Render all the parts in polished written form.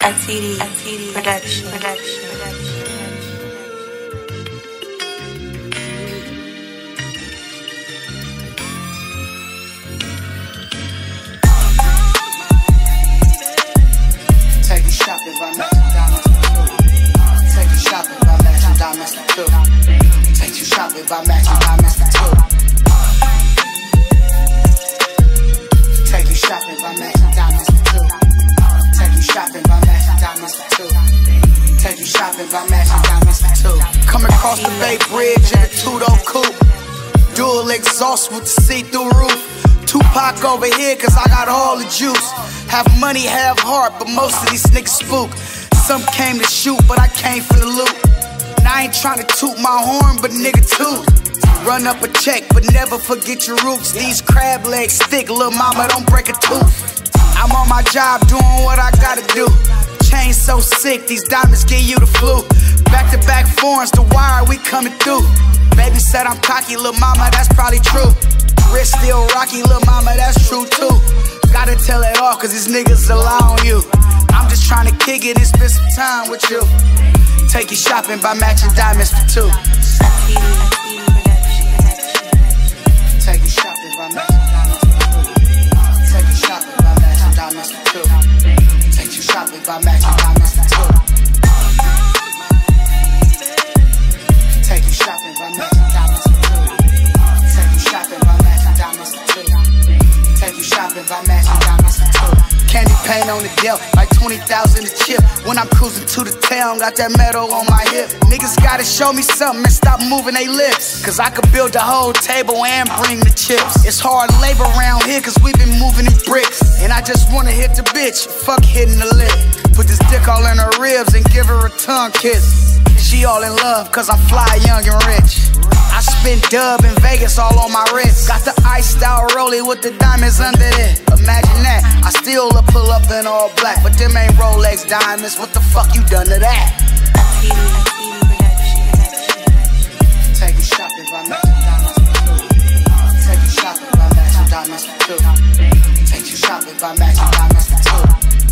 SCD Production. Take you shopping by Matching Diamonds for two. Take you shopping by Matching Diamonds for two. Take you shopping by Matching Diamonds for two. Take you shopping by Matching Diamonds for two. Take you shopping by Matching Diamonds for two. Take you shopping by Matching Diamonds for two. Coming across the Bay Bridge in a two-door coupe. Dual exhaust with the see-through roof. Tupac over here cause I got all the juice. Have money, have heart, but most of these niggas spook. Some came to shoot, but I came for the loot. And I ain't tryna toot my horn, but nigga toot. Run up a check, but never forget your roots. These crab legs thick, lil' mama, don't break a tooth. I'm on my job doing what I gotta do. Chain so sick, these diamonds give you the flu. Back-to-back foreigns, the wire, we coming through. Baby said I'm cocky, lil' mama, that's probably true. Wrist still rocky, lil' mama, that's true too. Gotta tell it all, cause these niggas rely on you. I'm just tryna kick it and spend some time with you. Take you shopping by Matching Diamonds for two. Take you shopping by Matching Diamonds for two. Take you shopping by Matching Diamonds for two. Take you shopping by Matching Diamonds for two. Take you shopping by Matching Diamonds for two. Take you shopping by Matching Diamonds for two. Take you shopping by Matching Diamonds for two. Candy paint on the deal, like 20,000 a chip. When I'm cruising to the town, got that metal on my hip. Niggas gotta show me something and stop moving they lips. Cause I could build the whole table and bring the chips. It's hard labor around here cause we been moving these bricks. And I just wanna hit the bitch, fuck hitting the lip. Put this dick all in her ribs and give her a tongue kiss. She all in love cause I'm fly, young and rich. I spent dub in Vegas all on my wrist. Got the iced out rollie with the diamonds under it. Imagine that, I still pull up in all black. But them ain't Rolex diamonds, what the fuck you done to that? Take you shopping by Matching Diamonds for two. Take you shopping by Matching Diamonds for two. Take you shopping by Matching Diamonds for two.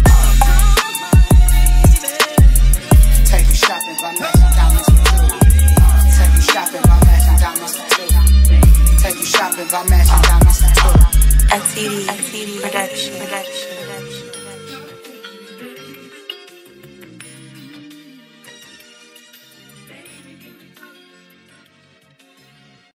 Take you shopping by Matching Diamonds for two. Take you shopping by Matching Diamonds for two. Take you shopping by Matching Diamonds for two. SCD Production.